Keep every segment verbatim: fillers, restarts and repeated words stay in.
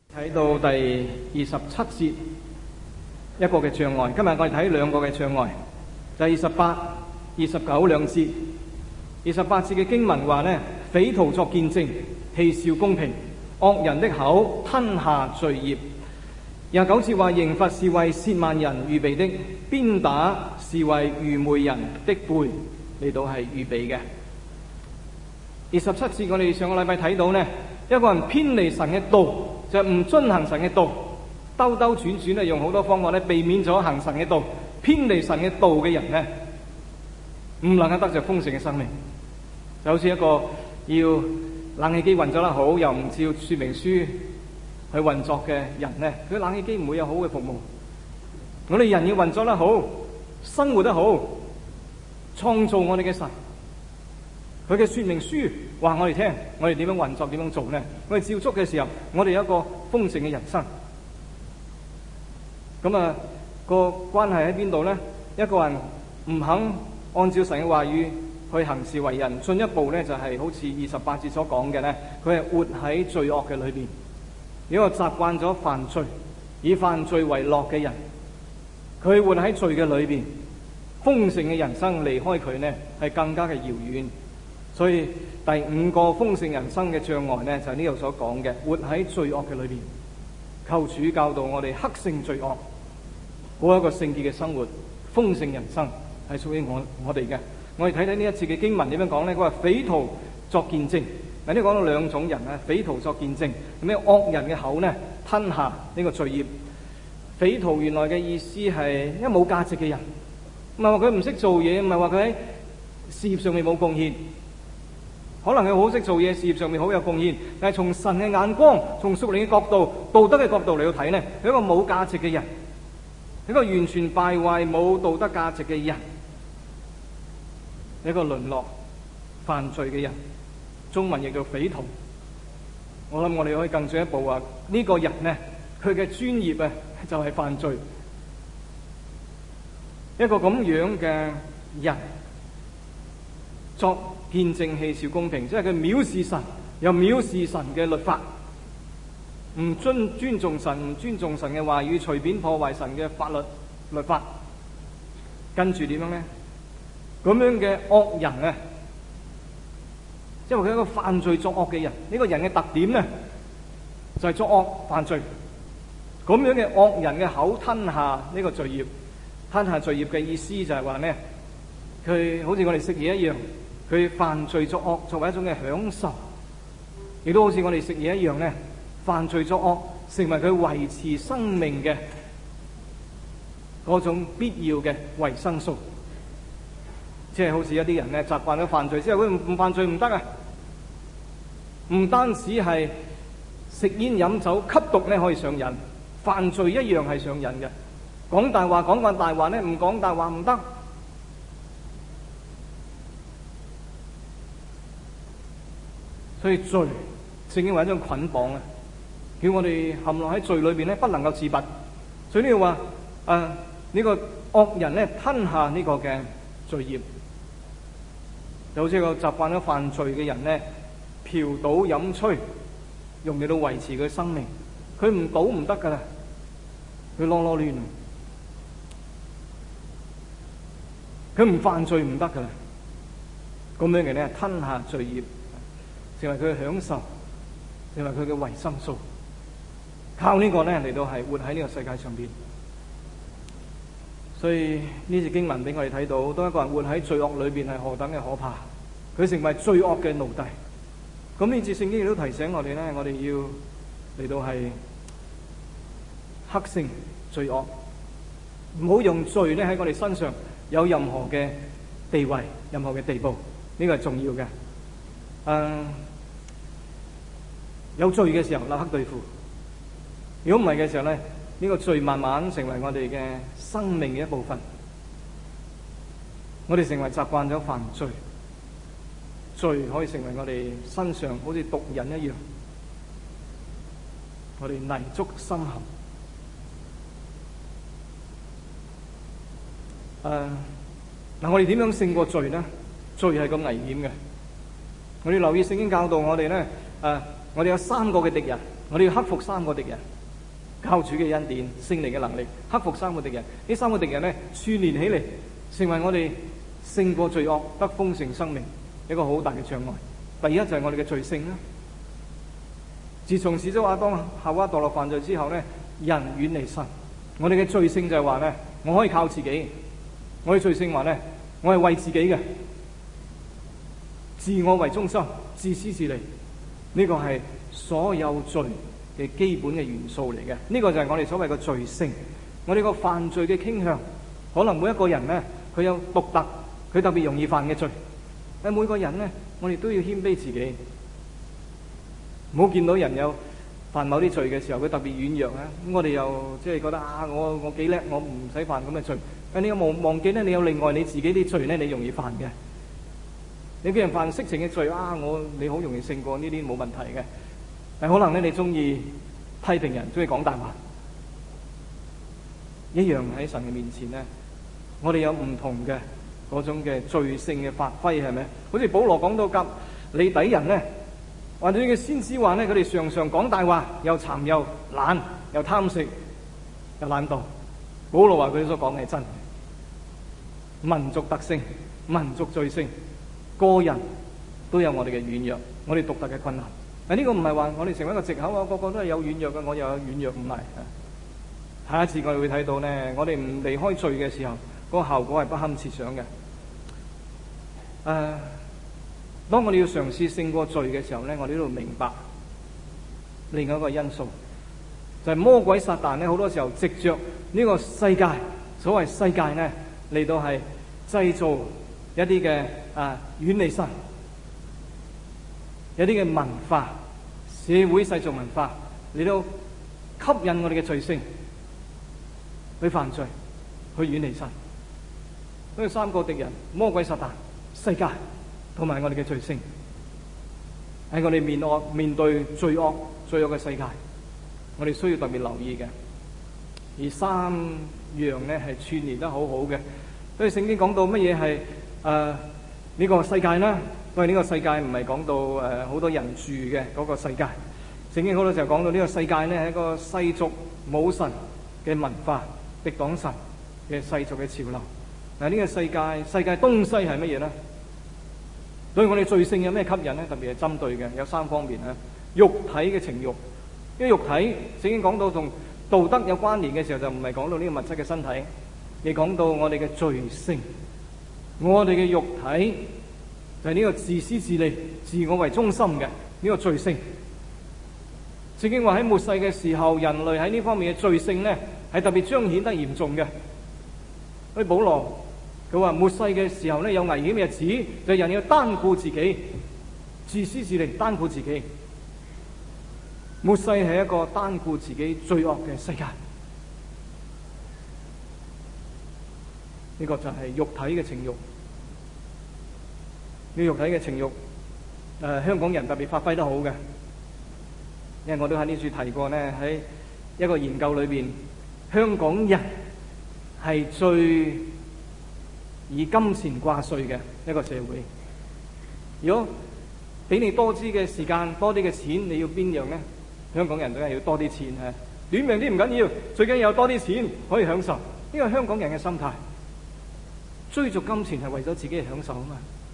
睇到第二十七節一個嘅障礙，今日我哋睇兩個嘅障礙，就係二十八、二十九兩節。二十八節嘅經文話呢，匪徒作見證，戲笑公平，惡人的口吞下罪孽。廿九節話，刑罰是為褻慢人預備的，鞭打是為愚昧人的背嚟到係預備嘅。二十七節我哋上個禮拜睇到呢，一個人偏離神嘅道，就唔遵行神嘅道，兜兜轉轉咧，用好多方法咧，避免咗行神嘅道，偏離神嘅道嘅人呢，唔能夠得着豐盛嘅生命。就好似一個要冷氣機運作得好，又唔照說明書去運作嘅人呢，佢冷氣機唔會有好嘅服務。我哋人要運作得好，生活得好，創造我哋嘅神，佢嘅說明書話我哋聽，我哋點樣運作，點樣做呢？我哋照足嘅時候，我哋有一個豐盛嘅人生。咁啊，個關係喺邊度呢？一個人唔肯按照神嘅話語去行事為人，進一步呢就係、是、好似二十八節所講嘅呢，佢係活喺罪惡嘅裏邊。如果習慣咗犯罪，以犯罪為樂嘅人，佢活喺罪嘅裏邊，豐盛嘅人生離開佢呢係更加嘅遙遠。所以第五個豐盛人生嘅障礙呢，就係呢度所講嘅，活喺罪惡嘅裏邊。求主教導我哋克勝罪惡，過一個聖潔嘅生活，豐盛人生係屬於我我哋嘅。我哋睇睇呢一次嘅經文點樣講呢？佢話匪徒作見證，嗱呢講到兩種人啊，匪徒作見證，咩惡人嘅口呢吞下呢個罪孽。匪徒原來嘅意思係一冇價值嘅人，唔係話佢唔識做嘢，唔係話佢喺事業上面冇貢獻，可能佢好識做嘢，事業上面好有貢獻，但係從神嘅眼光，從屬靈嘅角度、道德嘅角度嚟到睇呢，佢一個冇價值嘅人，一個完全敗壞冇道德價值嘅人，一個淪落犯罪嘅人，中文譯做匪徒。我諗我哋可以更進一步話，呢、這個人呢，佢嘅專業啊就係、是、犯罪。一個咁樣嘅人作見證，戲笑公平，即係佢藐視神，又藐視神嘅律法，唔尊尊重神，唔尊重神嘅話語，隨便破壞神嘅法律律法。跟住點樣呢？咁樣嘅惡人啊，因為佢係一個犯罪作惡嘅人，呢、這個人嘅特點呢，就係、是、作惡犯罪。咁樣嘅惡人嘅口吞下呢個罪孽，吞下罪孽嘅意思就係話呢，佢好似我哋食嘢一樣，佢犯罪作惡作為一種嘅享受，亦都好似我哋食嘢一樣呢，犯罪作惡成為佢維持生命嘅嗰種必要嘅維生素。即係好似一啲人咧習慣咗犯罪之後，佢唔唔犯罪唔得啊！唔單止係食煙飲酒吸毒咧可以上癮，犯罪一樣係上癮嘅。講大話講慣大話咧，唔講大話唔得。所以罪聖經話一種捆綁啊，叫我哋陷落喺罪裏邊咧，不能夠自拔。所以呢度話誒呢個惡人咧吞下呢個嘅罪孽。就好似個習慣咗犯罪嘅人呢，嫖賭飲吹，用嚟到維持佢生命。佢唔賭唔得噶啦，佢囉囉攣。佢唔犯罪唔得噶啦。咁樣嘅呢，吞下罪孽，成為佢嘅享受，成為佢嘅維生素。靠呢個呢嚟到係活喺呢個世界上邊。所以呢節經文俾我哋睇到，當一個人活喺罪惡裏邊係何等嘅可怕，佢成為罪惡嘅奴隸。咁呢節聖經亦都提醒我哋咧，我哋要嚟到係克勝罪惡，唔好用罪咧喺我哋身上有任何嘅地位、任何嘅地步，呢個係重要嘅。誒、呃，有罪嘅時候立刻對付，如果唔係嘅時候咧，呢個罪慢慢成為我哋嘅生命嘅一部分，我哋成為習慣咗犯罪，罪可以成為我哋身上好似毒癮一樣，我哋泥足深陷。誒，嗱，我哋點樣勝過罪呢？罪係咁危險嘅。我哋留意聖經教導我哋咧，誒，我哋有三個嘅敵人。 我哋要克服三個敵人，靠主嘅恩典、聖靈嘅能力，克服三個敵人。呢三個敵人咧串連起嚟，成為我哋勝過罪惡、得豐盛生命一個好大嘅障礙。第一就係我哋嘅罪性啦。自從始祖亞當夏娃墮落犯罪之後咧，人遠離神。我哋嘅罪性就係話咧，我可以靠自己。我嘅罪性話咧，我係為自己嘅，自我為中心，自私自利。呢個係所有罪嘅基本嘅元素嚟嘅。呢個就係我哋所謂嘅罪性。我哋個犯罪嘅傾向，可能每一個人咧，佢有獨特，佢特別容易犯嘅罪。但每個人咧，我哋都要謙卑自己，唔好見到人有犯某啲罪嘅時候，佢特別軟弱啊！咁我哋又即係覺得啊，我我幾叻，我唔使犯咁嘅罪。但你有冇忘記咧？你有另外你自己啲罪咧，你容易犯嘅。你叫人犯色情嘅罪啊，我你好容易勝過呢啲冇問題嘅。但可能咧，你中意批評人，中意講大話，一樣喺神嘅面前咧，我哋有唔同嘅嗰種嘅罪性嘅發揮，係咪？好似保羅講到甲利底人咧，或者嘅先知話咧，佢哋常常講大話，又饞又懶，又貪食，又懶惰。保羅話佢哋所講嘅係真嘅。民族特性、民族罪性，個人都有我哋嘅軟弱，我哋獨特嘅困難。但呢個唔係話我哋成為一個藉口啊，個個都係有軟弱嘅，我又有軟弱，唔係。下一次我哋會睇到咧，我哋唔離開罪嘅時候，嗰個效果係不堪設想嘅。誒、呃，當我哋要嘗試勝過罪嘅時候咧，我哋都要明白另外一個因素，就係、是、魔鬼撒旦咧，好多時候藉着呢個世界，所謂世界咧，嚟到係製造一啲嘅啊遠離神，有啲嘅文化、社會世俗文化嚟到吸引我哋嘅罪性去犯罪，去遠離神。所以三個敵人：魔鬼撒旦、世界同埋我哋嘅罪性，喺我哋面惡面對罪惡、罪惡嘅世界，我哋需要特別留意嘅。而三樣咧係串聯得好好嘅。所以聖經講到乜嘢係誒呢個世界啦？因為呢個世界唔係講到誒好、呃、多人住嘅嗰個世界。聖經好多時候講到呢個世界咧係一個世俗冇神嘅文化，敵擋神嘅世俗嘅潮流。嗱，呢個世界世界東西係乜嘢咧？對我哋罪性有咩吸引咧？特別係針對嘅有三方面啊。肉體嘅情慾，因為肉體聖經講到同道德有關聯嘅時候，就唔係講到呢個物質嘅身體，而講到我哋嘅罪性。我哋嘅肉體就係呢個自私自利、自我為中心嘅呢個罪性。聖經話喺末世嘅時候，人類喺呢方面嘅罪性咧係特別彰顯得嚴重嘅。所以保羅佢話末世嘅時候咧有危險嘅日子，就係人要單顧自己、自私自利、單顧自己。末世係一個單顧自己罪惡嘅世界。呢個就係肉體嘅情慾。呢肉體嘅情慾，誒、呃、香港人特別發揮得好嘅，因為我都喺呢處提過呢，喺一個研究裏邊，香港人係最以金錢掛帥嘅一個社會。如果俾你多啲嘅時間、多啲嘅錢，你要邊樣呢？香港人都係要多啲錢啊！短命啲唔緊要，最緊要有多啲錢可以享受。呢個係香港人嘅心態，追逐金錢係為咗自己嘅享受啊嘛。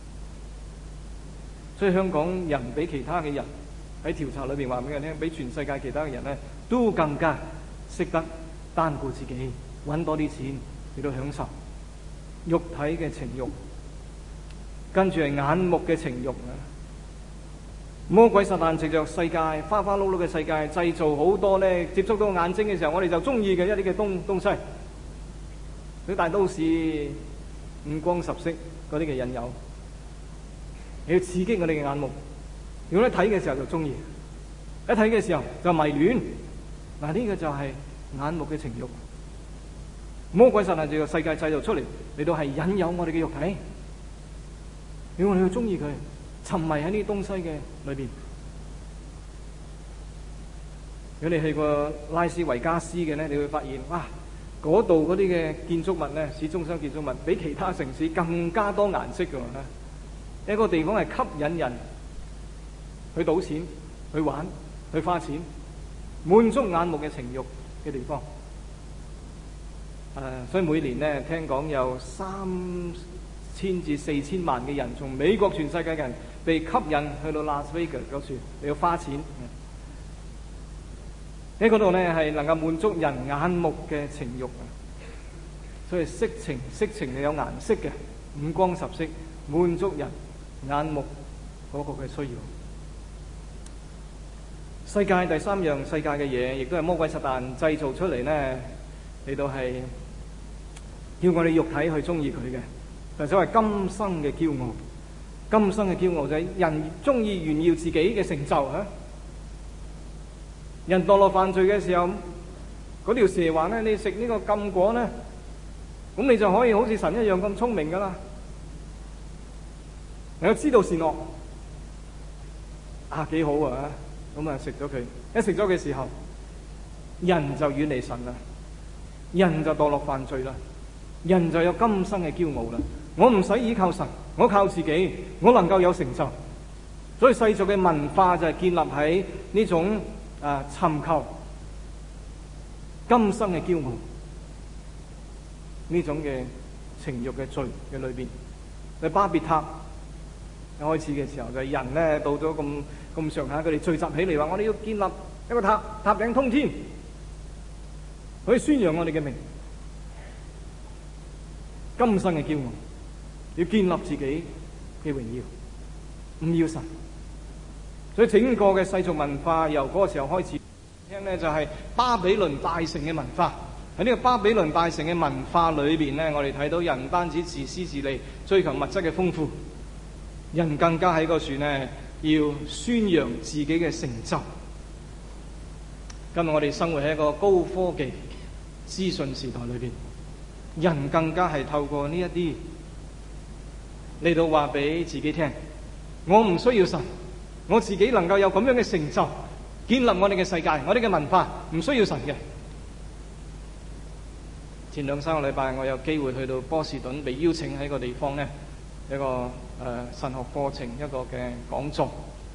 所以香港人比其他嘅人喺調查裏邊話俾人聽，比全世界其他嘅人咧都更加識得單顧自己，揾多啲錢嚟到享受肉體嘅情慾，跟住係眼目嘅情慾啊！魔鬼撒旦藉着世界花花碌碌嘅世界，製造好多咧接觸到眼睛嘅時候，我哋就中意嘅一啲嘅東東西。喺大都市五光十色嗰啲嘅引誘，你要刺激我哋嘅眼目。如果你睇嘅時候就中意，一睇嘅時候就迷戀。嗱，呢個就係眼目嘅情慾。魔鬼撒旦藉着世界製造出嚟，嚟到係引誘我哋嘅肉體，如果我哋要中意佢，沉迷喺呢啲東西嘅裏邊。如果你去過拉斯維加斯嘅咧，你會發現哇，嗰度嗰啲嘅建築物咧，市中心建築物比其他城市更加多顏色嘅喎。一個地方係吸引人去賭錢、去玩、去花錢， 滿足眼目嘅情慾嘅地方。誒、呃，所以每年咧，聽講有三千至四千萬嘅人從美國全世界嘅人被吸引去到拉斯維加斯嗰處，你要花錢。喺嗰度咧係能夠滿足人眼目嘅情慾啊！所以色情，色情係有顏色嘅，五光十色，滿足人眼目嗰個嘅需要。世界第三樣世界嘅嘢，亦都係魔鬼撒旦製造出嚟咧，嚟到係要我哋肉體去中意佢嘅，就所謂今生嘅驕傲。今生嘅驕傲就係人中意炫耀自己嘅成就嚇。人墮落犯罪嘅時候，嗰條蛇話咧：你食呢個禁果咧，咁你就可以好似神一樣咁聰明噶啦。你要知道善惡，啊幾好啊！咁啊食咗佢，一食咗嘅時候，人就遠離神啦，人就墮落犯罪啦，人就有今生嘅驕傲啦。我唔使依靠神，我靠自己，我能夠有成就。所以世俗嘅文化就係建立喺呢種啊尋求今生嘅驕傲呢種嘅情慾嘅罪嘅裏邊。喺巴別塔一開始嘅時候，就係人咧到咗咁咁上下，佢哋聚集起嚟話：我哋要建立一個塔，塔頂通天，可以宣揚我哋嘅名。今生嘅驕傲，要建立自己嘅榮耀，唔要神。所以整個嘅世俗文化由嗰個時候開始聽咧，就係巴比倫大城嘅文化。喺呢個巴比倫大城嘅文化裏邊咧，我哋睇到人唔單止自私自利，追求物質嘅豐富，人更加喺個處呢要宣揚自己嘅成就。今日我哋生活喺一個高科技資訊時代裏邊，人更加係透過呢一啲嚟到話俾自己聽：我唔需要神，我自己能夠有咁樣嘅成就，建立我哋嘅世界，我哋嘅文化唔需要神嘅。前兩三個禮拜，我有機會去到波士頓，被邀請喺個地方呢，一個誒、呃、神學課程一個嘅講座，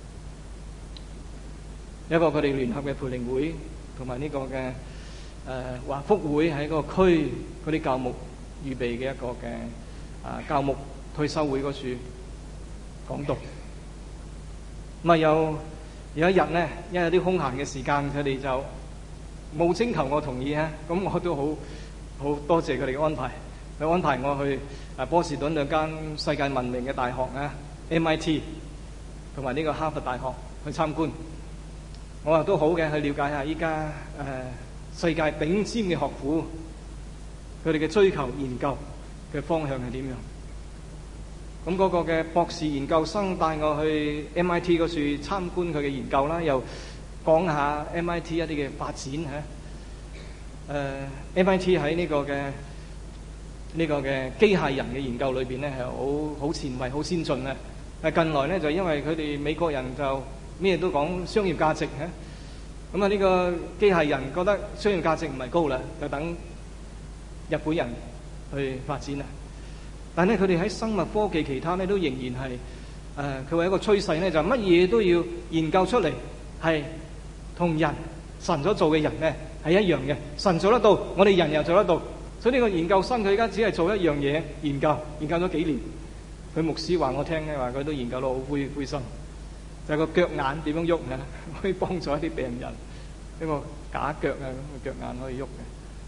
一個佢哋聯合嘅培靈會同埋呢個嘅誒、呃、華福會喺嗰個區嗰啲教牧預備嘅一個嘅啊、呃、教牧退休會嗰處講道。咁啊有有一日呢，因為有啲空閒嘅時間，佢哋就冇徵求我同意啊，咁我都好好多謝佢哋嘅安排。佢安排我去啊波士頓兩間世界聞名嘅大學啊 M I T 同埋呢個哈佛大學去參觀。我話都好嘅，去了解下依家誒世界頂尖嘅學府，佢哋嘅追求研究嘅方向係點樣。咁嗰個嘅博士研究生帶我去 M I T 嗰處參觀佢嘅研究啦，又講下 M I T 一啲嘅發展嚇。誒、uh, M I T 喺呢個嘅呢、這個嘅機械人嘅研究裏邊咧係好好前衞、好先進啊！但近來咧就因為佢哋美國人就咩都講商業價值嚇，咁啊呢個機械人覺得商業價值唔係高啦，就等日本人去發展啦。但係咧佢哋喺生物科技其他咧都仍然係誒，佢、呃、話一個趨勢咧就乜嘢都要研究出嚟係同人神所做嘅人咧係一樣嘅，神做得到，我哋人又做得到。所以呢個研究生佢而家只係做一樣嘢，研究研究咗幾年。佢牧師話我聽咧，話佢都研究到好灰灰心，就係、是、個腳眼點樣喐啊，可以幫助一啲病人，一個假腳啊，咁個腳眼可以喐嘅。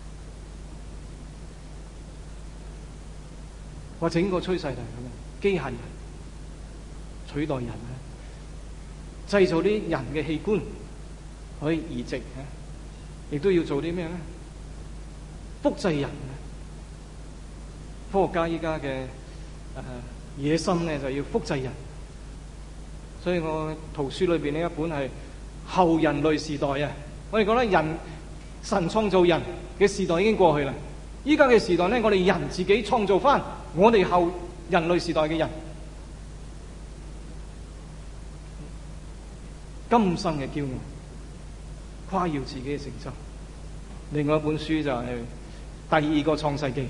話整個趨勢就係咁樣，機械人取代人啊，製造啲人嘅器官可以移植啊。亦都要做啲咩咧？複製人，科學家依家嘅誒野心咧就要複製人。所以我圖書裏邊呢一本係後人類時代啊！我哋覺得人神創造人嘅時代已經過去啦。依家嘅時代咧，我哋人自己創造翻我哋後人類時代嘅人，今生嘅驕傲，誇耀自己嘅成就。另外一本書就係第二個創世紀，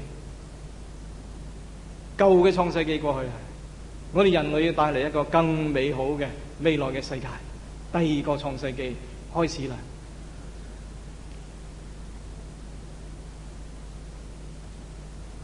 舊嘅創世紀過去，我哋人類要帶嚟一個更美好嘅未來嘅世界。第二個創世紀開始啦。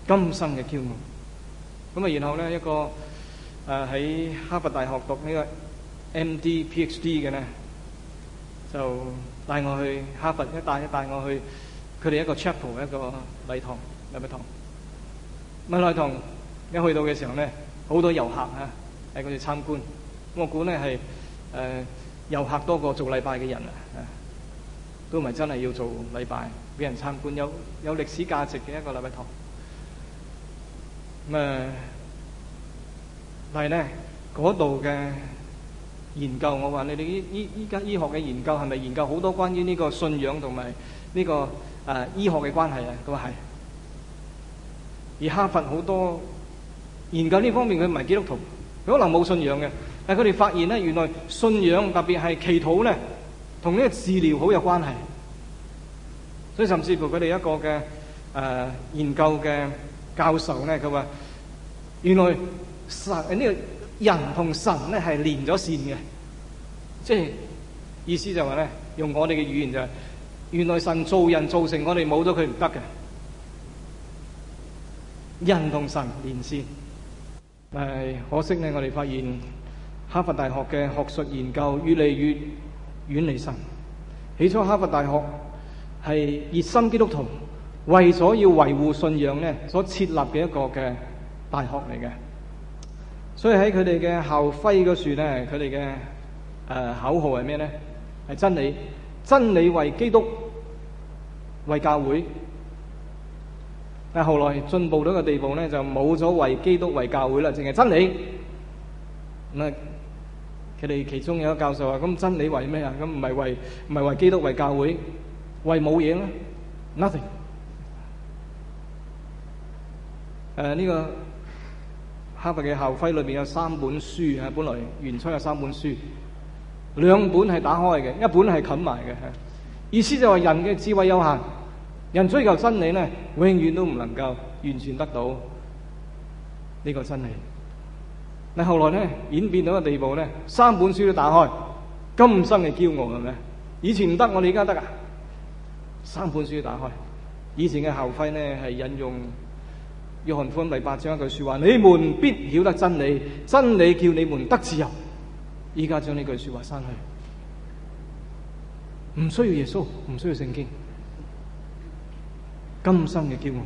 今生嘅驕傲。咁啊，然後咧一個誒喺、呃、哈佛大學讀呢個 M D PhD 嘅咧，就帶我去哈佛，一帶一帶我去佢哋一個 chapel 一個禮堂禮拜堂。咁禮堂一去到嘅時候咧，好多遊客啊喺嗰度參觀。我估咧係誒遊客多過做禮拜嘅人啊，都唔係真係要做禮拜，俾人參觀，有有歷史價值嘅一個禮拜堂。咁誒，但係咧嗰度嘅研究，我話你哋依依依家醫學嘅研究係咪研究好多關於呢個信仰同埋呢個誒、呃、醫學嘅關係啊？佢話係。而哈佛好多研究呢方面，佢唔係基督徒，佢可能冇信仰嘅，但係佢哋發現咧，原來信仰特別係祈禱咧，同呢個治療好有關係。所以甚至乎佢哋一個嘅誒、呃、研究嘅教授咧，佢話原來神呢、呢個人同神咧係連咗線嘅，即係意思就係咧，用我哋嘅語言就係、是，原來神造人造成我哋冇咗佢唔得嘅。人同神連線，但係可惜咧，我哋發現哈佛大學嘅學術研究越嚟越遠離神。起初哈佛大學係熱心基督徒為咗要維護信仰咧所設立嘅一個嘅大學嚟嘅，所以喺佢哋嘅校徽嗰處咧，佢哋嘅誒口號係咩咧？係真理，真理為基督，為教會。但係後來進步到個地步咧，就冇咗為基督為教會啦，淨係真理。咁啊，佢哋其中有一個教授話：咁真理為咩啊？咁唔係為唔係為基督為教會，為冇嘢咧 ？Nothing。誒呢個哈佛嘅校徽裏邊有三本書啊，本來原初有三本書，兩本係打開嘅，一本係冚埋嘅。意思就係人嘅智慧有限。人追求真理咧，永遠都唔能夠完全得到呢個真理。但後來咧演變到個地步咧，三本書都打開，今生嘅驕傲係咪？以前唔得，我哋而家得啊！三本書都打開。以前嘅校徽咧係引用約翰福音第八章一句說話：你們必曉得真理，真理叫你們得自由。依家將呢句說話刪去，唔需要耶穌，唔需要聖經。今生嘅驕傲，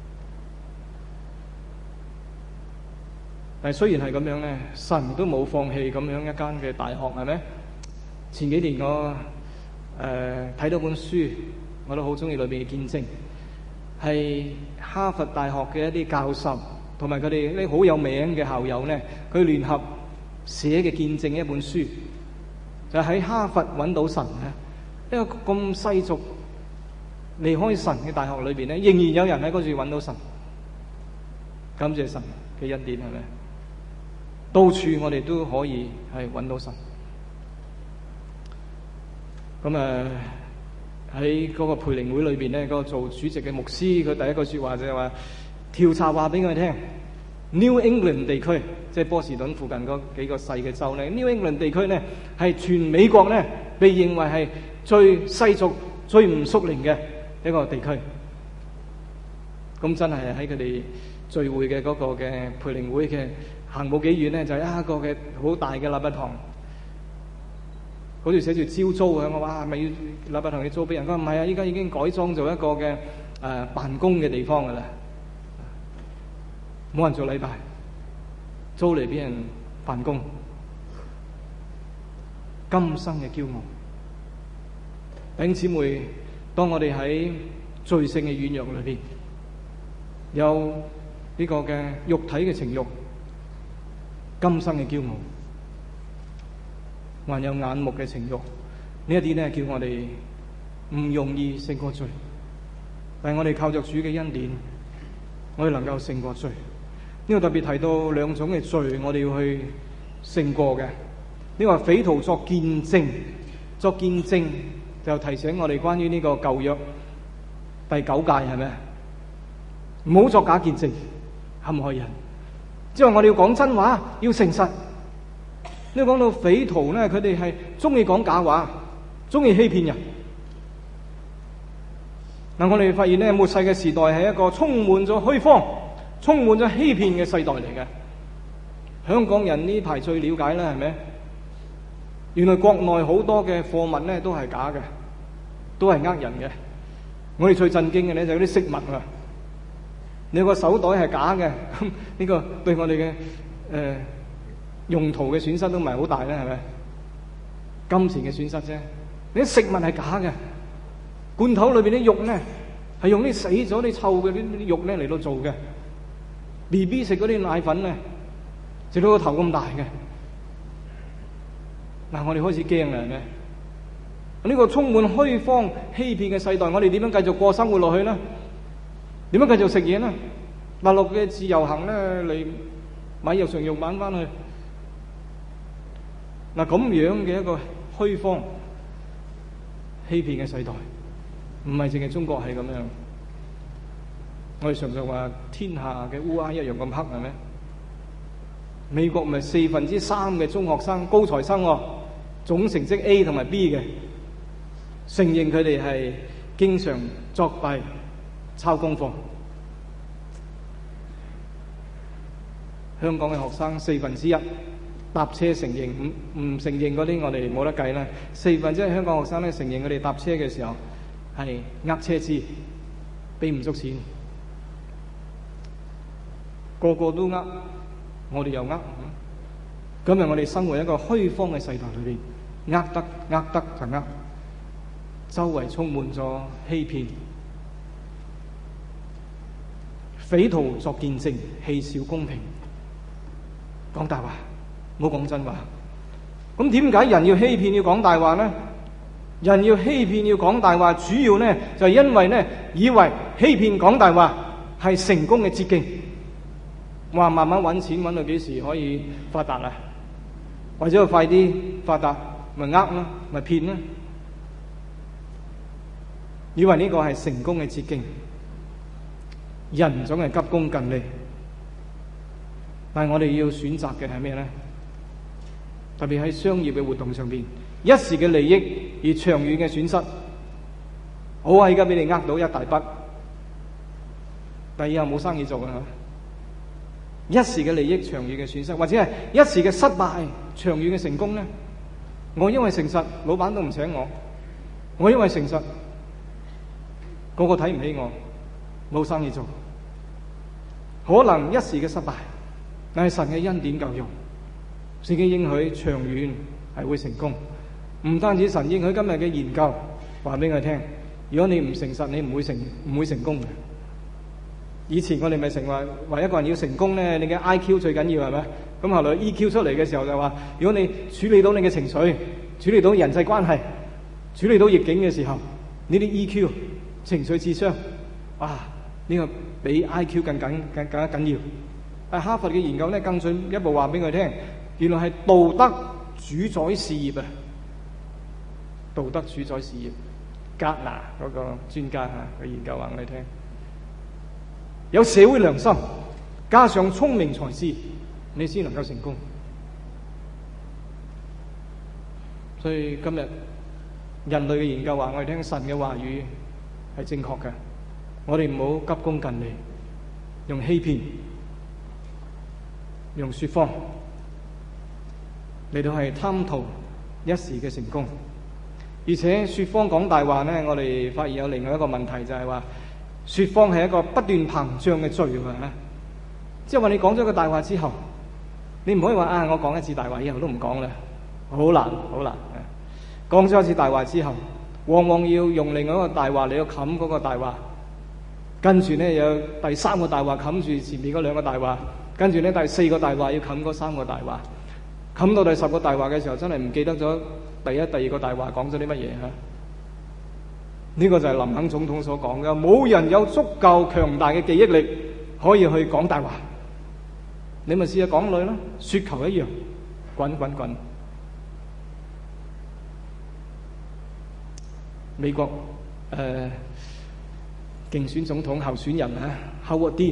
但係雖然係咁樣咧，神都冇放棄咁樣一間嘅大學，係咪？前幾年我誒睇、呃、到本書，我都好中意裏邊嘅見證，係哈佛大學嘅一啲教授同埋佢哋啲好有名嘅校友咧，佢聯合寫嘅見證一本書，就喺、是、哈佛揾到神咧，一個咁世俗離開神嘅大學裏邊咧，仍然有人喺嗰處揾到神，感謝神嘅恩典，係咪？到處我哋都可以係揾到神。咁誒喺嗰個培靈會裏邊咧，嗰、嗰個做主席嘅牧師，佢第一句說話就係話：調查話俾我哋聽 ，New England 地區，即係波士頓附近嗰幾個細嘅州咧 ，New England 地區咧係全美國咧被認為係最世俗、最唔屬靈嘅一個地區。咁真係喺佢哋聚會嘅嗰個嘅培靈會嘅行冇幾遠咧，就係一個嘅好大嘅禮拜堂，好似寫住招租咁。我話係咪要禮拜堂要租俾人？佢話唔係啊，依家已經改裝做一個嘅誒、呃、辦公嘅地方噶啦，冇人做禮拜，租嚟俾人辦公。今生嘅驕傲，弟兄姊妹，當我哋喺罪性嘅軟弱裏邊，有呢個嘅肉體嘅情慾，今生嘅驕傲，還有眼目嘅情慾，呢一啲咧叫我哋唔容易勝過罪。但係我哋靠着主嘅恩典，我哋能夠勝過罪。呢個特別提到兩種嘅罪，我哋要去勝過嘅。呢個匪徒作見證，作見證就提醒我哋關於呢個舊約第九誡，係咪？唔好作假見證，陷害人。即係我哋要講真話，要誠實。呢講到匪徒咧，佢哋係中意講假話，中意欺騙人。嗱，我哋發現咧，末世嘅時代係一個充滿咗虛謊、 充滿咗欺騙嘅世代嚟嘅。香港人呢排最了解啦，係咪？原來國內好多嘅貨物咧都係假嘅，都係呃人嘅。我哋最震驚嘅咧就係嗰啲飾物啊！你個手袋係假嘅，咁呢個對我哋嘅誒用途嘅損失都唔係好大咧，係咪？金錢嘅損失啫。你啲食物係假嘅，罐頭裏邊啲肉咧係用啲死咗、啲臭嘅啲啲肉咧嚟到做嘅。B B 食嗰啲奶粉咧，食到個頭咁大嘅。嗱，我哋開始驚啦，係咪？呢個充滿虛謊欺騙嘅世代，我哋點樣繼續過生活落去呢？點樣繼續食嘢呢？大陸嘅自由行咧，嚟買日常用品翻去。嗱，咁樣嘅一個虛謊欺騙嘅世代，唔係淨係中國係咁樣。我哋常常話天下嘅烏鴉一樣咁黑，係咪？美國咪四分之三嘅中學生高材生喎，總成績 A 同埋 B 嘅，承認佢哋係經常作弊抄功課。香港嘅學生四分之一搭車承認，唔唔承認嗰啲我哋冇得計啦。四分之一香港學生咧承認佢哋搭車嘅時候係呃車資，俾唔足錢，個個都呃，我哋又呃。今日我哋生活喺一個虛謊嘅世代裏邊，呃得呃得就呃，周圍充滿咗欺騙，匪徒作見證，戲笑公平，講大話，唔好講真話。咁點解人要欺騙要講大話呢？人要欺騙要講大話，主要呢就係因為呢以為欺騙講大話係成功嘅捷徑，話慢慢揾錢揾到幾時可以發達啊？或者快啲發達，咪呃咯，咪騙咯。以為呢個係成功嘅捷徑，人總係急功近利，但係我哋要選擇嘅係咩呢？特別喺商業嘅活動上邊，一時嘅利益而長遠嘅損失。好啊，而家俾你呃到一大筆，但係以後冇生意做啊！一時嘅利益，長遠嘅損失，或者係一時嘅失敗，長遠嘅成功呢？我因為誠實，老闆都唔請我；我因為誠實，個個睇唔起我，冇生意做。可能一時嘅失敗，但係神嘅恩典夠用，聖經應許長遠係會成功。唔單止神應許今日嘅研究話俾我聽，如果你唔誠實，你唔會成唔會成功嘅。以前我哋咪成話話一個人要成功咧，你嘅 I Q 最緊要係咪？咁後來 E Q 出嚟嘅時候就話，如果你處理到你嘅情緒，處理到人際關係，處理到逆境嘅時候，呢啲 E Q 情緒智商，哇！呢個比 I Q 更緊更更加緊要。但係哈佛嘅研究咧更進一步話俾佢聽，原來係道德主宰事業啊！道德主宰事業，格拿嗰個專家嚇佢研究話俾你聽。有社會良心，加上聰明才智，你先能夠成功。所以今日人類嘅研究話我哋聽，神嘅話語係正確嘅。我哋唔好急功近利，用欺騙、用說謊嚟到係貪圖一時嘅成功。而且說謊講大話呢，我哋發現有另外一個問題，就係話說謊係一個不斷膨脹嘅罪啊！即係話你講咗個大話之後，你唔可以話啊，我講一次大話以後都唔講啦，好難好難。講咗一次大話之後，往往要用另外一個大話嚟到冚嗰個大話，跟住呢，有第三個大話冚住前面嗰兩個大話，跟住呢，第四個大話要冚嗰三個大話，冚到第十個大話嘅時候，真係唔記得咗第一、第二個大話講咗啲乜嘢嚇。呢個就係林肯總統所講嘅，冇人有足夠強大嘅記憶力可以去講大話。你咪試下講女啦，雪球一樣滾滾滾。美國誒、呃、競選總統候選人啊 Howard Dean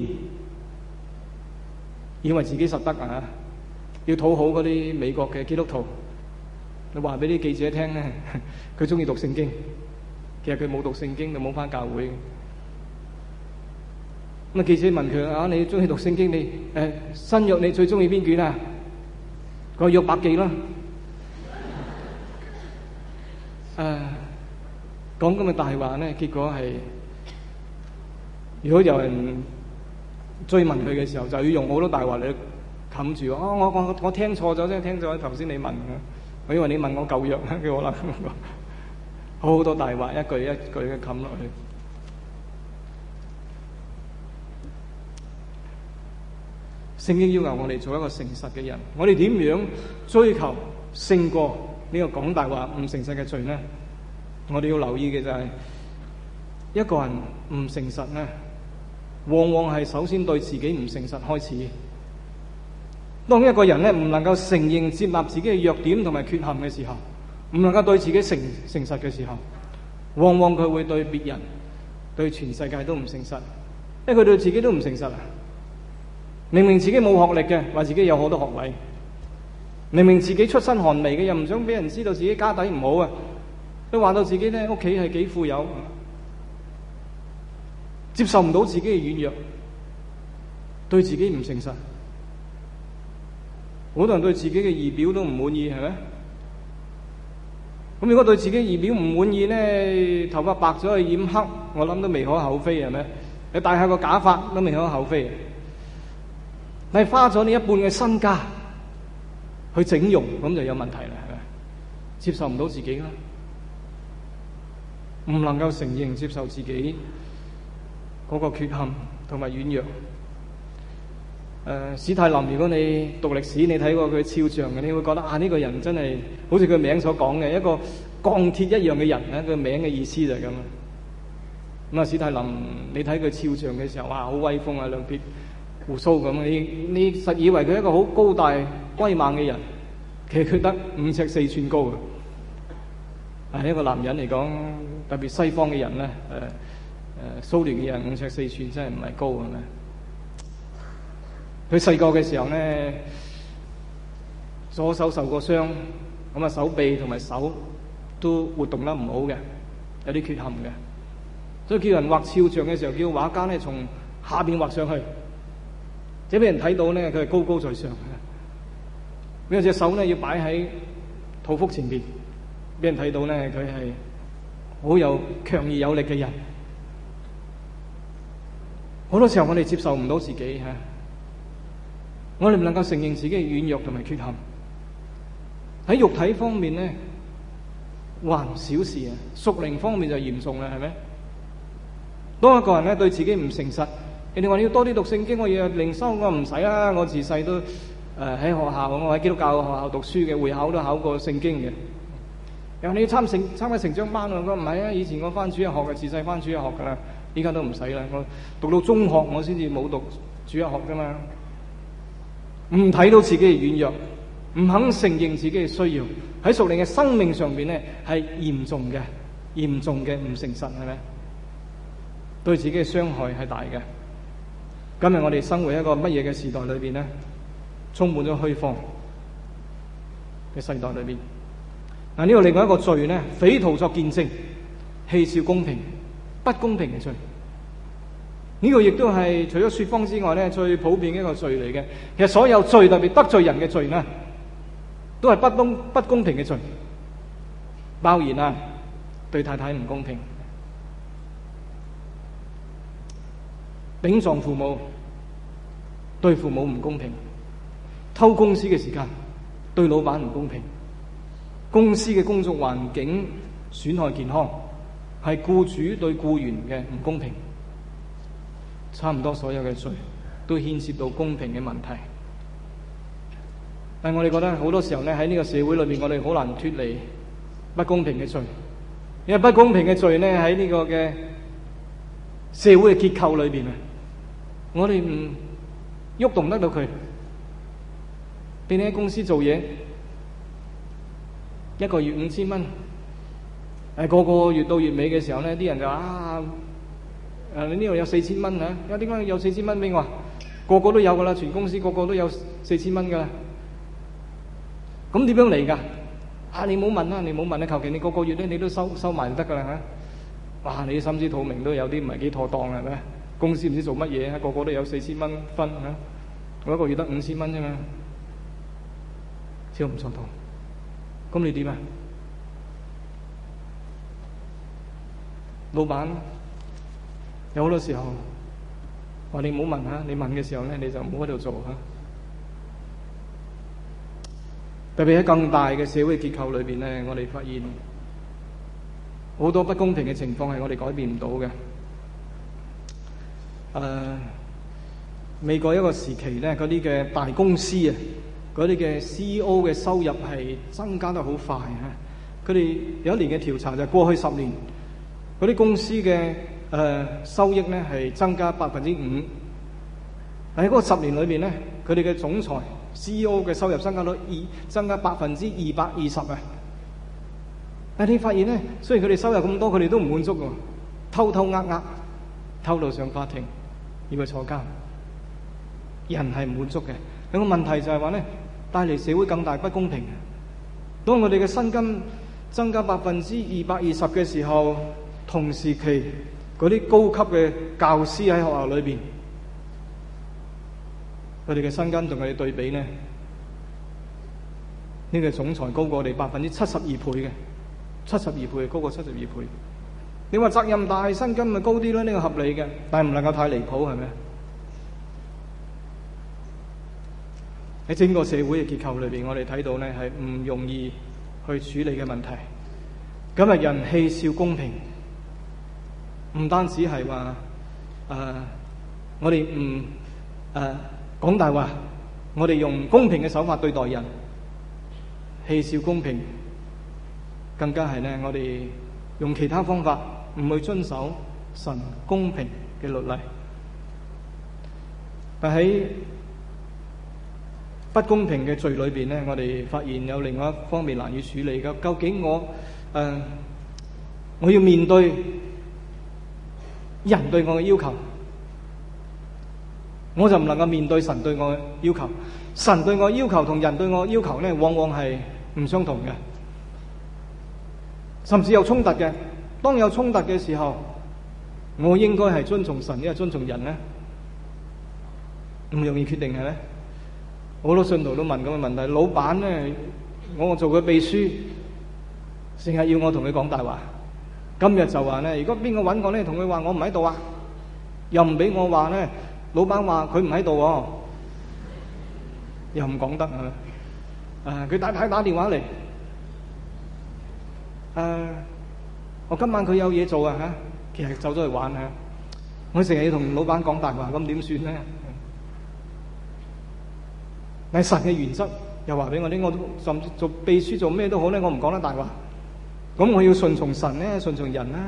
以為自己實得啊，要討好嗰啲美國嘅基督徒，你話俾啲記者聽咧，佢中意讀聖經。其實佢冇讀聖經，就冇返教會。 咁啊記者問佢啊，你中意讀聖經，你誒新約你最中意邊卷啊？佢話約伯記啦。誒講咁嘅大話咧，結果係如果有人追問佢嘅時候，就要用好多大話嚟冚住。哦，我我我聽錯咗啫，聽咗頭先你問嘅，我以為你問我舊約咧，叫我啦。好多大話，一句一句嘅冚落去。聖經要求我哋做一個誠實嘅人，我哋點樣追求勝過呢個講大話唔誠實嘅罪呢？我哋要留意嘅就係、是、一個人唔誠實呢，往往係首先對自己唔誠實開始。當一個人呢唔能夠承認接納自己嘅弱點同埋缺陷嘅時候，唔能夠對自己誠誠實嘅時候，往往佢會對別人、對全世界都唔誠實，因為佢對自己都唔誠實啊！明明自己冇學歷嘅，話自己有好多學位；明明自己出身寒微嘅，又唔想俾人知道自己家底唔好啊！都話到自己咧屋企係幾富有，接受唔到自己嘅軟弱，對自己唔誠實。好多人對自己嘅儀表都唔滿意，係咪？咁如果對自己儀表唔滿意咧，頭髮白咗去染黑，我諗都未可厚非，係咪？你戴下個假髮都未可厚非。你花咗你一半嘅身家去整容，咁就有問題啦，係咪？接受唔到自己啦，唔能夠承認接受自己嗰個缺陷同埋軟弱。誒、呃，史泰林，如果你讀歷史，你睇過佢肖像嘅，你會覺得啊，呢、這個人真係好似佢名所講嘅一個鋼鐵一樣嘅人咧，個名嘅意思就係咁。咁啊，史泰林，你睇佢肖像嘅時候，哇，好威風啊，兩撇鬍鬚咁，你你實以為佢一個好高大威猛嘅人，其實佢得五尺四寸高啊！係一個男人嚟講，特別西方嘅人咧，誒誒蘇聯嘅人五尺四寸真係唔係高嘅咩？佢細個嘅時候咧，左手受過傷，咁啊手臂同埋手都活動得唔好嘅，有啲缺陷嘅，所以叫人畫肖像嘅時候，叫畫家咧從下邊畫上去。即係俾人睇到咧，佢係高高在上嘅。呢隻手咧要擺喺肚腹前邊，俾人睇到咧，佢係好有強而有力嘅人。好多時候我哋接受唔到自己嚇，我哋唔能夠承認自己嘅軟弱同埋缺陷。喺肉體方面咧，還小事啊；屬靈方面就嚴重啦，係咪？當一個人咧對自己唔誠實，人哋話你要多啲讀聖經，我要靈修，我唔使啦。我自細都誒喺、呃、學校，我喺基督教學校讀書嘅，會考都考過聖經嘅。又話你要參成參加成長班啊？我唔係啊，以前我翻主日學嘅，自細翻主日學噶啦，依家都唔使啦。我讀到中學我先至冇讀主日學噶嘛。唔睇到自己嘅軟弱，唔肯承認自己嘅需要，喺屬靈嘅生命上邊咧係嚴重嘅，嚴重嘅唔誠實，係咪？對自己嘅傷害係大嘅。今日我哋生活喺一個乜嘢嘅時代裏邊呢？充滿咗虛謊嘅世代裏邊。嗱，呢度另外一個罪呢，匪徒作見證，戲笑公平、不公平嘅罪。呢、這個亦都係除咗說謊之外呢，最普遍嘅一個罪嚟嘅。其實所有罪，特別得罪人嘅罪呢，都係不公不公平嘅罪。包然啊，對太太唔公平。頂撞父母，對父母唔公平；偷公司嘅時間，對老闆唔公平；公司嘅工作環境損害健康，係僱主對僱員嘅唔公平。差唔多所有嘅罪都牽涉到公平嘅問題。但係我哋覺得好多時候咧，喺呢個社會裏邊，我哋好難脫離不公平嘅罪，因為不公平嘅罪咧喺呢個嘅社會嘅結構裏邊啊，我哋唔喐動得到佢。俾你喺公司做嘢，一個月五千蚊，誒個個月到月尾嘅時候咧，啲人就啊，誒你呢度有四千蚊嚇，有點解有四千蚊俾我？個個都有噶啦，全公司個個都有四千蚊噶啦。咁點樣嚟㗎？啊，你冇問啦，你冇問啦，求其你個個月咧，你都收收埋就得㗎啦嚇。哇！你心知肚明都有啲唔係幾妥當係咪？ 公司唔知做乜嘢，個個都有四千蚊分嚇，我一個月得五千蚊啫嘛，超唔相同。咁你點啊？老闆有好多時候話你唔好問嚇，你問嘅時候咧你就唔好喺度做嚇。特別喺更大嘅社會結構裏邊咧，我哋發現好多不公平嘅情況係我哋改變唔到嘅。誒、呃，美國一個時期咧，嗰啲嘅大公司啊，嗰啲嘅 C E O 嘅收入係增加得好快嚇。佢哋有一年嘅調查就係過去十年嗰啲公司嘅誒、呃、收益咧係增加百分之五。喺嗰個十年裏邊咧，佢哋嘅總裁 C E O 嘅收入增加到二增加百分之二百二十啊！但你發現咧，雖然佢哋收入咁多，佢哋都唔滿足喎，偷偷呃呃，偷到上法庭，要佢坐監。人係唔滿足嘅。有個問題就係話咧，帶嚟社會更大不公平。當我哋嘅薪金增加百分之二百二十嘅時候，同時期嗰啲高級嘅教師喺學校裏邊，佢哋嘅薪金同佢哋對比呢，呢個總裁高過我哋百分之七十二倍嘅，七十二倍高過七十二倍。你話責任大，薪金咪高啲咯？呢個合理嘅，但係唔能夠太離譜，係咪？喺整個社會嘅結構裏邊，我哋睇到呢係唔容易去處理嘅問題。今日人戲笑公平，唔單止係話誒，我哋唔誒講大話，我哋用公平嘅手法對待人，戲笑公平，更加係呢，我哋用其他方法唔去遵守神公平嘅律例。但喺不公平嘅罪裏邊呢，我哋發現有另外一方面難以處理嘅。究竟我誒、呃、我要面對人對我嘅要求，我就唔能夠面對神對我嘅要求。神對我要求同人對我要求呢，往往係唔相同嘅，甚至有衝突嘅。當有衝突嘅時候，我應該係遵從神，因為遵從人呢，唔容易決定，係咪？好多信徒都問咁嘅問題。老闆咧，我做佢秘書，成日要我同佢講大話。今日就話咧，如果邊個揾我咧，同佢話我唔喺度啊，又唔俾我話咧，老闆話佢唔喺度喎，又唔講得啊！啊，佢太太打電話嚟，誒、啊，我今晚佢有嘢做啊嚇，其實走咗去玩啊！我成日要同老闆講大話，咁點算咧？但係神嘅原則又話俾我聽，我都甚至做秘書做咩都好咧，我唔講得大話。咁我要順從神咧，順從人啦。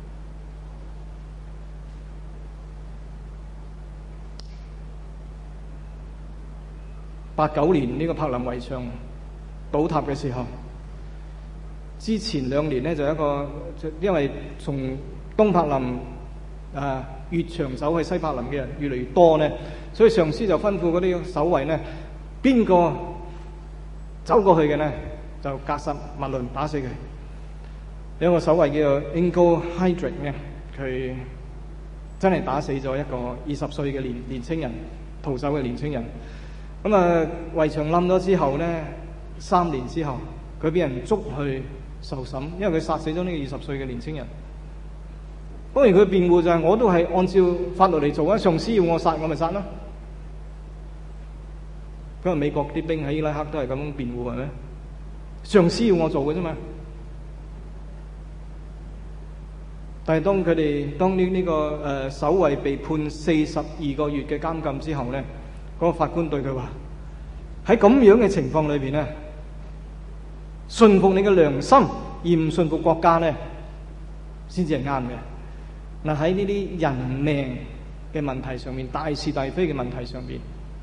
八九年呢個柏林圍牆倒塌嘅時候，之前兩年咧就一個，因為從東柏林啊越牆走去西柏林嘅人越嚟越多咧，所以上司就吩咐嗰啲守衛咧。邊個走過去嘅呢？就格殺勿論，打死佢。有個守衛叫做 Ingo Heydrich 嘅，佢真係打死咗一個二十歲嘅年年青人，逃走嘅年青人。咁啊，圍牆冧咗之後呢，三年之後，佢俾人捉去受審，因為佢殺死咗呢個二十歲嘅年青人。當然佢辯護就係、是、我都係按照法律嚟做啊，上司要我殺我咪殺咯。因為美國啲兵喺伊拉克都係咁樣辯護，係咪？上司要我做嘅啫嘛。但係當佢哋當呢、這、呢個誒、呃、守衛被判四十二個月嘅監禁之後咧，嗰、那個法官對佢話：喺咁樣嘅情況裏邊咧，信服你嘅良心而唔信服國家咧，先至係啱嘅。嗱，喺呢啲人命嘅問題上面，大是大非嘅問題上面。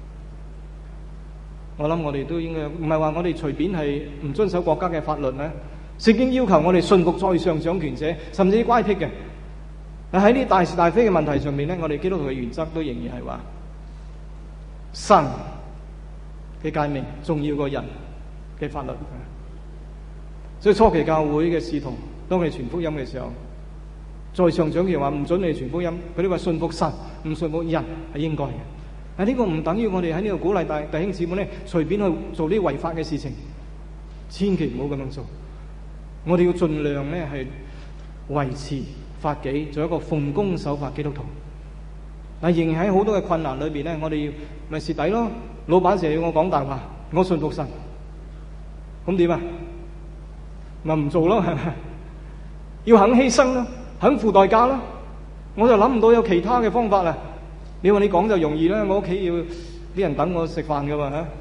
我諗我哋都應該唔係話我哋隨便係唔遵守國家嘅法律咧。聖經要求我哋信服在上掌權者，甚至乖僻嘅。但喺呢大是大非嘅問題上面咧，我哋基督徒嘅原則都仍然係話神嘅誡命重要過人嘅法律。所以初期教會嘅使徒當佢哋傳福音嘅時候， 在上長嘅話唔准你傳福音，佢哋話信服神唔信服人係應該嘅。但呢個唔等於我哋喺呢度鼓勵大弟兄姊妹咧隨便去做啲違法嘅事情，千祈唔好咁樣做。我哋要盡量咧係維持法紀，做一個奉公守法基督徒。但仍然喺好多嘅困難裏邊咧，我哋咪蝕底咯。老闆成日要我講大話，我信服神，咁點啊？咪唔做咯，係咪？要肯犧牲咯，肯付代價咯。我就諗唔到有其他嘅方法啦。你話你講就容易啦，我屋企要啲人等我食飯噶嘛嚇。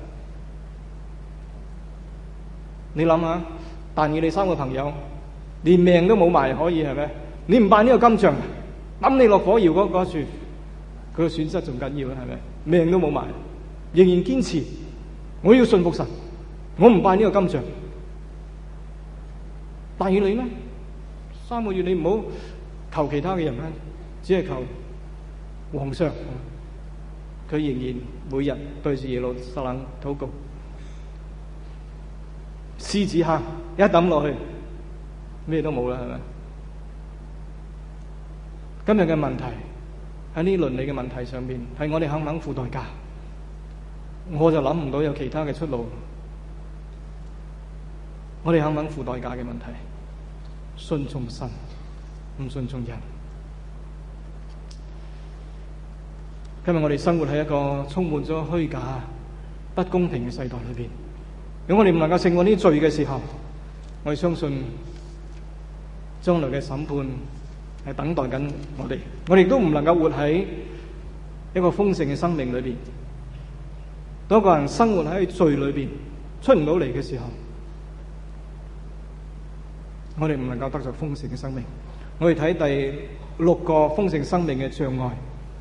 你諗下，但以理三個朋友連命都冇埋，可以係咪？你唔拜呢個金像，抌你落火窯嗰嗰處，佢個損失仲緊要啦，係咪？命都冇埋，仍然堅持我要信服神，我唔拜呢個金像。但以理呢？三個月你唔好求其他嘅人啦，只係求皇上。佢仍然每日對住耶路撒冷禱告。獅子坑一抌落去，咩都冇啦，係咪？今日嘅問題喺呢倫理嘅問題上面，係我哋肯唔肯付代價？我就諗唔到有其他嘅出路。我哋肯唔肯付代價嘅問題，順從神，唔順從人。今日我哋生活喺一個充滿咗虛假、不公平嘅世代裏邊。如果我哋唔能夠勝過呢啲罪嘅時候，我哋相信將來嘅審判係等待緊我哋。我哋都唔能夠活喺一個豐盛嘅生命裏邊。當一個人生活喺罪裏邊出唔到嚟嘅時候，我哋唔能夠得着豐盛嘅生命。我哋睇第六個豐盛生命嘅障礙，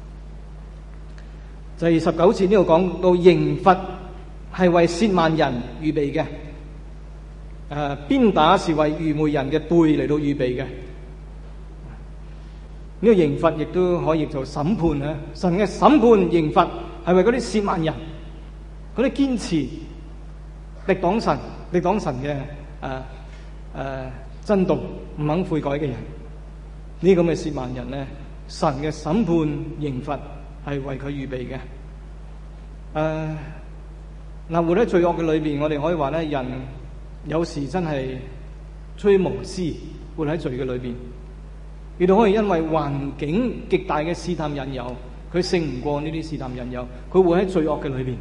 就係二十九節呢度講到刑罰係為褻慢人預備嘅，誒、呃、鞭打是為愚昧人嘅背嚟到預備嘅。呢、這個刑罰亦都可以做審判啊！神嘅審判刑罰係為嗰啲褻慢人，嗰啲堅持敵擋神、敵擋神嘅誒誒真道唔肯悔改嘅人。呢咁嘅褻慢人咧，神嘅審判刑罰係為佢預備嘅。誒、呃。嗱，活喺罪惡嘅裏邊，我哋可以話咧，人有時真係出於無知，活喺罪嘅裏邊，亦都可以因為環境極大嘅試探引誘，佢勝唔過呢啲試探引誘，佢活喺罪惡嘅裏邊。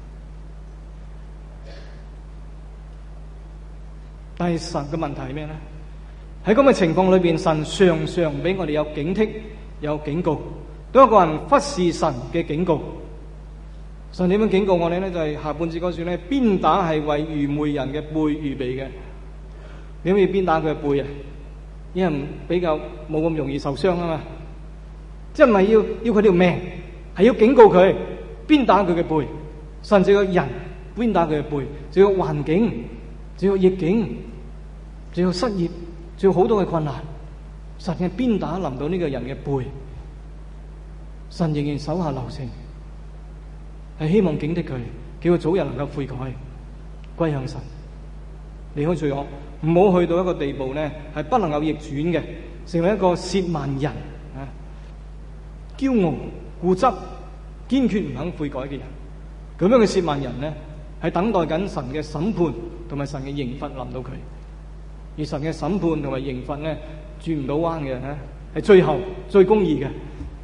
但係神嘅問題係咩咧？喺咁嘅情況裏邊，神常常俾我哋有警惕、有警告。當一個人忽視神嘅警告，神點樣警告我哋咧？就係、是、下半節嗰處咧，鞭打係為愚昧人嘅背預備嘅。你可以鞭打佢嘅背啊？因為比較冇咁容易受傷啊嘛。即係唔係要要佢條命，係要警告佢，鞭打佢嘅背。甚至個人鞭打佢嘅背，仲有環境，仲有逆境，仲有失業，仲有好多嘅困難。神嘅鞭打臨到呢個人嘅背，神仍然手下留情。係希望警惕佢，叫佢早日能夠悔改，歸向神，離開罪惡，唔好去到一個地步咧，係不能夠逆轉嘅，成為一個褻慢人啊，驕傲、固執、堅決唔肯悔改嘅人。咁樣嘅褻慢人咧，係等待緊神嘅審判同埋神嘅刑罰臨到佢。而神嘅審判同埋刑罰咧，轉唔到彎嘅嚇，係最後最公義嘅。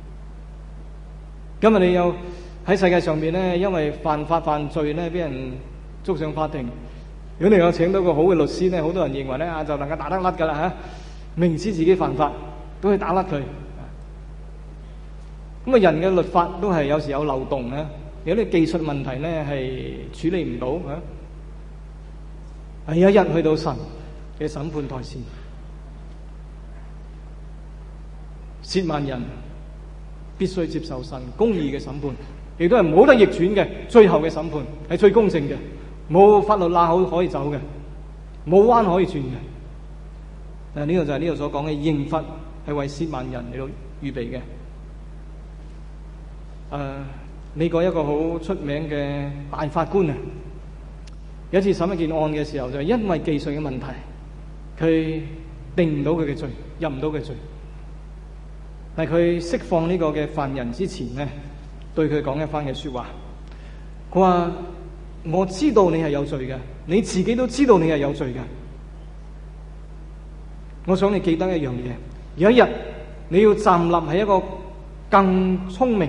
今日你有喺世界上面咧，因為犯法犯罪咧，俾人捉上法庭。如果你有請到個好嘅律師咧，好多人認為咧啊，就能夠打得甩噶啦嚇。明知自己犯法，都去打甩佢。咁啊，人嘅律法都係有時有漏洞啊，有啲技術問題咧係處理唔到啊。係有一日去到神嘅審判台前，褻慢人必須接受神公義嘅審判。亦都係冇得逆轉嘅，最後嘅審判係最公正嘅，冇法律罅口可以走嘅，冇彎可以轉嘅。但係呢個就係呢度所講嘅刑罰係為褻慢人嚟到預備嘅。誒、呃，美國一個好出名嘅大法官啊，有一次審一件案嘅時候，就係因為技術嘅問題，佢定唔到佢嘅罪，入唔到佢罪。 但係佢釋放呢個嘅犯人之前呢，對佢講一番嘅說話。佢話：我知道你係有罪嘅，你自己都知道你係有罪嘅。我想你記得一樣嘢，有一日你要站立喺一個更聰明、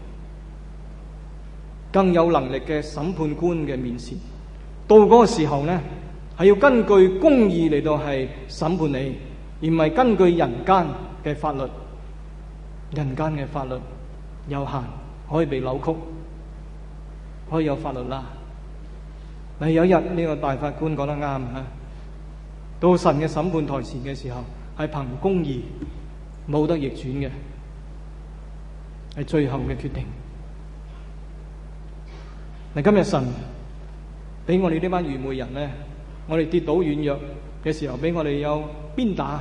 更有能力嘅審判官嘅面前。到嗰個時候呢，係要根據公義嚟到係審判你，而唔係根據人間嘅法律。人間嘅法律有限，可以被扭曲，可以有法律啦。但係有一日呢個大法官講得啱啊！到神嘅審判台前嘅時候，係憑公義，冇得逆轉嘅，係最後嘅決定。嗱，今日神俾我哋呢班愚昧人咧，我哋跌倒軟弱嘅時候，俾我哋有鞭打，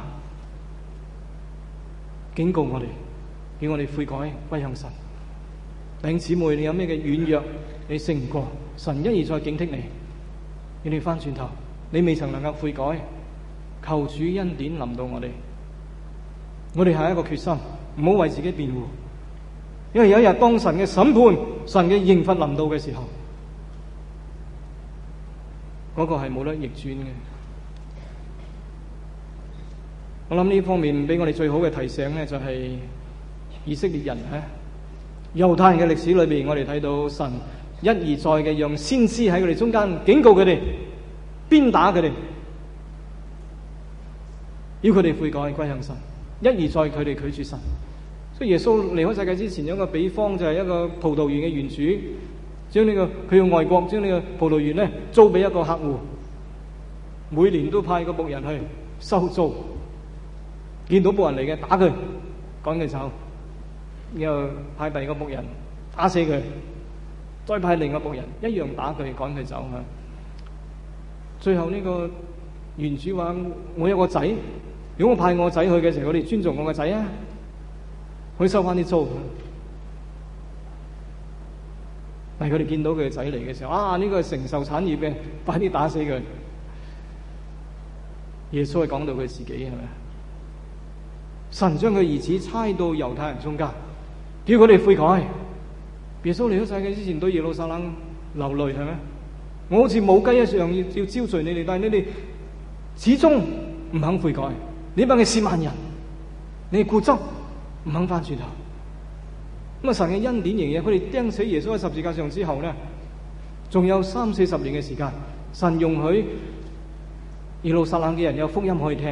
警告我哋，叫我哋悔改歸向神。弟兄姊妹，你有咩嘅軟弱，你勝唔過，神一而再警惕你，要你翻轉頭，你未曾能夠悔改，求主恩典臨到我哋。我哋下一個決心，唔好為自己辯護，因為有一日當神嘅審判、神嘅刑罰臨到嘅時候，嗰個係冇得逆轉嘅。我諗呢方面俾我哋最好嘅提醒呢，就係以色列人咧，猶太人嘅歷史裏邊，我哋睇到神一而再嘅讓先知喺佢哋中間警告佢哋，鞭打佢哋，要佢哋悔改歸向神。一而再佢哋拒絕神。所以耶穌離開世界之前有一個比方，就係一個葡萄園嘅園主，將呢個佢用外國將呢個葡萄園咧租俾一個客戶，每年都派個僕人去收租，見到僕人嚟嘅打佢，趕佢走，然後派第二個僕人打死佢，再派另一個僕人一樣打佢，趕佢走吓。最後呢個園主話：我有個仔，如果我派我仔去嘅時候，我哋尊重我個仔啊，可以收翻啲租。但係佢哋見到佢個仔嚟嘅時候，啊，呢個係承受產業嘅，快啲打死佢。耶穌係講到佢自己係咪？神將佢兒子差到猶太人中間，叫佢哋悔改。耶穌嚟咗世界之前對耶路撒冷流淚係咪？我好似母雞一樣要要招聚你哋，但係你哋始終唔肯悔改。你班嘅褻慢人，你哋固執唔肯翻轉頭。咁啊，神嘅恩典仍然，佢哋釘死耶穌喺十字架上之後咧，仲有三四十年嘅時間，神容許耶路撒冷嘅人有福音可以聽。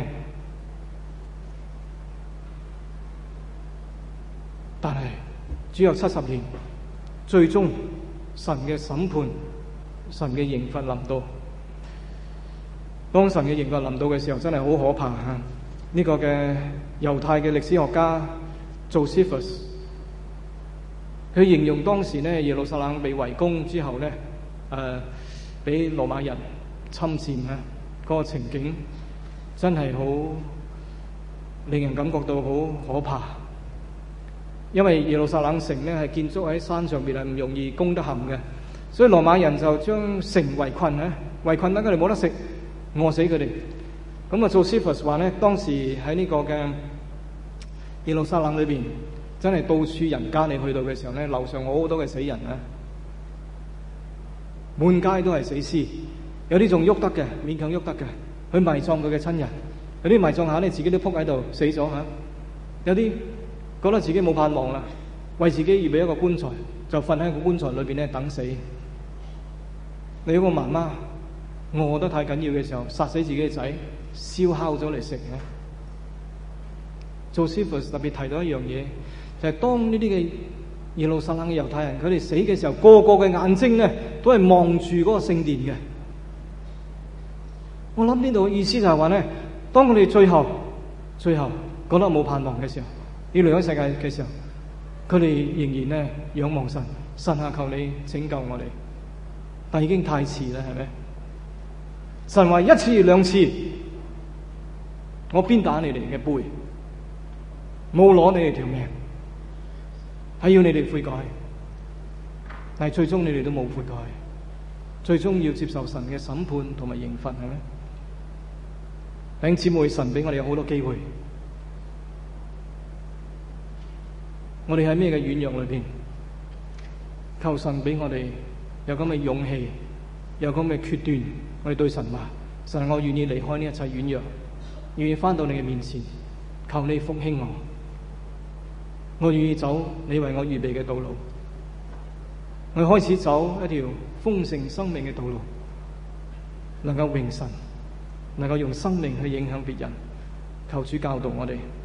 但係只有七十年，最終神嘅審判、神嘅刑罰臨到。當神嘅刑罰臨到嘅時候，真係好可怕吓！呢個嘅猶太嘅歷史學家 Josephus， 佢形容當時咧耶路撒冷被圍攻之後咧，誒、呃，俾羅馬人侵佔啊，嗰個情景真係好令人感覺到好可怕。因為耶路撒冷城咧係建築喺山上邊，係唔容易攻得陷嘅，所以羅馬人就將城圍困咧，圍困等佢哋冇得食，餓死佢哋。咁啊，Josephus話咧，當時喺呢個嘅耶路撒冷裏邊，真係到處人家你去到嘅時候咧，樓上好多嘅死人啊，滿街都係死屍，有啲仲喐得嘅，勉強喐得嘅，去埋葬佢嘅親人，有啲埋葬下咧自己都仆喺度死咗吓，有啲覺得自己冇盼望啦，為自己預備一個棺材，就瞓喺個棺材裏邊咧等死。你有個媽媽餓得太緊要嘅時候，殺死自己嘅仔，燒烤咗嚟食嘅。Josephus 特別提到一樣嘢，就係、是、當呢啲嘅耶路撒冷嘅猶太人，佢哋死嘅時候，個個嘅眼睛咧都係望住嗰個聖殿嘅。我諗呢度嘅意思就係話咧，當佢哋最後最後覺得冇盼望嘅時候，要離開世界嘅時候，佢哋仍然咧仰望神，神啊，求你拯救我哋。但已經太遲啦，係咪？神話一次兩次，我鞭打你哋嘅背，冇攞你哋條命，係要你哋悔改。但係最終你哋都冇悔改，最終要接受神嘅審判同埋刑罰，係咪？弟兄姊妹，神俾我哋有好多機會。 我哋喺咩嘅軟弱裏邊，求神俾我哋有咁嘅勇氣，有咁嘅決斷，我哋對神話：神，我願意離開呢一切軟弱，願意翻到你嘅面前，求你復興我，我願意走你為我預備嘅道路，我開始走一條豐盛生命嘅道路，能夠榮神，能夠用生命去影響別人。求主教導我哋。